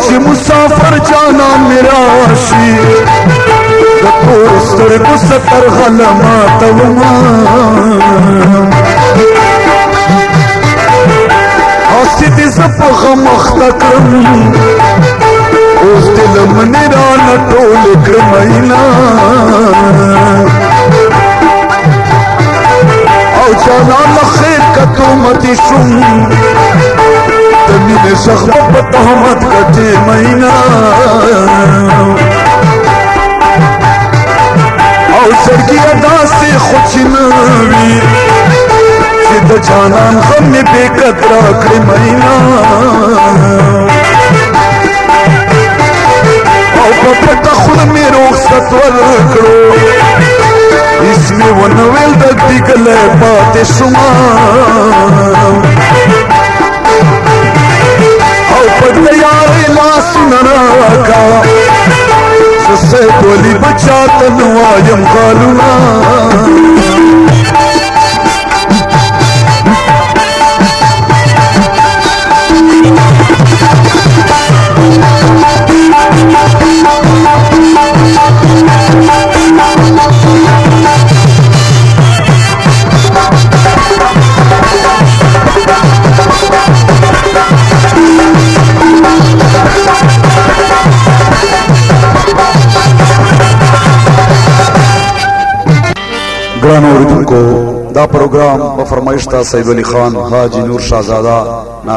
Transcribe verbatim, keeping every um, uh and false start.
چې مسافر جانا میراشي د تور سترګو ستر غلمات وما اسی دې زپ غمخت کړم اوس دې لمنې را نټول کړماینا او جانا لخیر کتو متی شوم تمین شخص په تهمت کټې مینا او سرګي داسې خوچنوي چې د جانان غم مې بې قدره کړې مینا او په پټه خوله مې رخصت ورکړو هېڅ مې ونه ویل د ډیګلی پاتې شومه او په تیارې لاسونه راکا زه سید ولي بچا ته نه وایم غالونه گران اوردونکو دا پروگرام په فرمایش تا سید ولی خان حاجی نور شاهزاده